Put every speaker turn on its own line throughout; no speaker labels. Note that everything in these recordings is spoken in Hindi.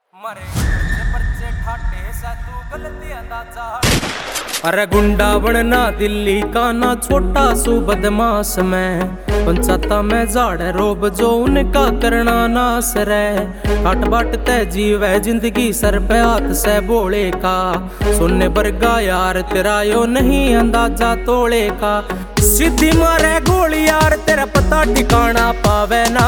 मरे पर्चे ठाटे से तू गलती अंदाजा। अरे गुंडा बनना दिल्ली का ना छोटा सू बदमाश मैं पंचायता में झाड़ रोब जो उनका करना नास रे। काट बाट तय जीव है जिंदगी सर पे हाथ से बोले का सुनने बरगा यार तेरा यो नहीं अंदाजा तोड़े का। सीधी मारे गोली यार तेरा पता ठिकाना पावे ना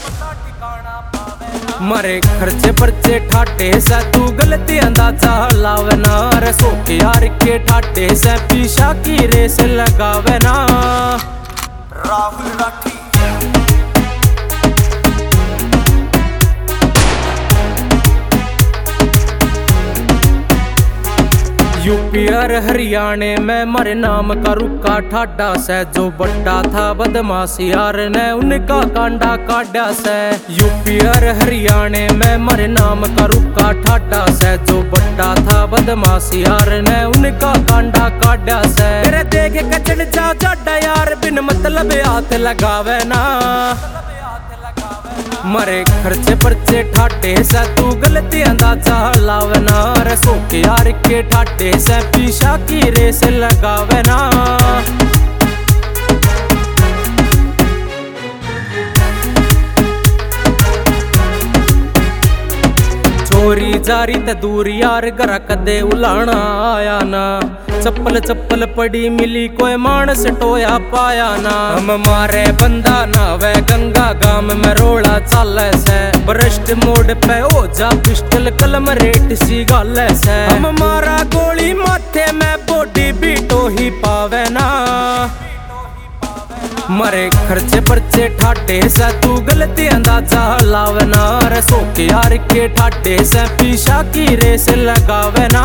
मरे खर्चे पर्चे ठाटे से तू गलती अंदाजा लावना। रे सोके यार के ठाटे से पीछा की रेस लगावे ना। राहुल राठी यूपी और हरियाणे में मरे नाम का रुका ठाडा से जो बड्डा था बदमाश यार ने उनका कांडा काटा से। यूपी और हरियाणे में मरे नाम का रुका ठाडा से जो बड्डा था बदमाश यार ने उनका कांडा काटा से। तेरे देख के चढ़ जा जाडा यार बिन मतलब हाथ लगावे ना। मरे खर्चे पर्चे ठाटे से तू गलती अंदाजा लावना। रे सोके यार के ठाटे से पीछा की रेस लगावे ना। चोरी जारी ते दूर यार घर कदे उलाना आया ना। चप्पल चप्पल पड़ी मिली कोई मानस टोया पाया ना। हम मारे बंदा ना वे गंगा गाम में रोड़ा चाले से। भ्रष्ट मोड़ पे हो जा पिस्टल कलम रेट सी गाल से। हम मारा गोली माथे में बॉडी बीटो ही पावे ना। मरे खर्चे पर्चे ठाटे से तू गलती अंदाजा लावना। रे सोके यार के ठाटे से पीछा की रेस लगावे ना।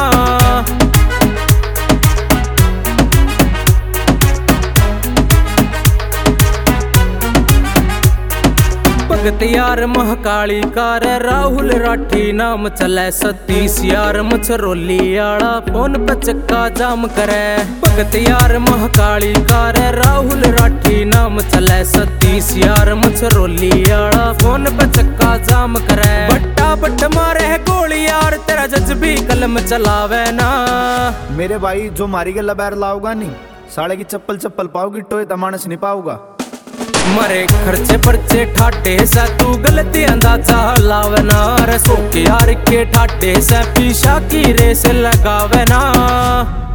भगत यार महाकाली कार राहुल राठी नाम चले। सतीश यार मछरोली आड़ा फोन पे चक्का जाम करे। भगत यार महाकाली कार राहुल राठी नाम चले। सतीश यार मछरोली आड़ा फोन पे चक्का जाम करे। बट्टा बट मारे है गोली यार तेरा जज भी कलम चलावे ना।
मेरे भाई जो मारी के लबैर लाओगा नहीं साले की चप्पल चप्पल पाओगी टोए तमानस नहीं पाओगा।
मरे खर्चे पर्चे ठाटे से तू गलती अंदाजा लावना। रे सोके यार के ठाटे से पीछा की रेस लगावे ना।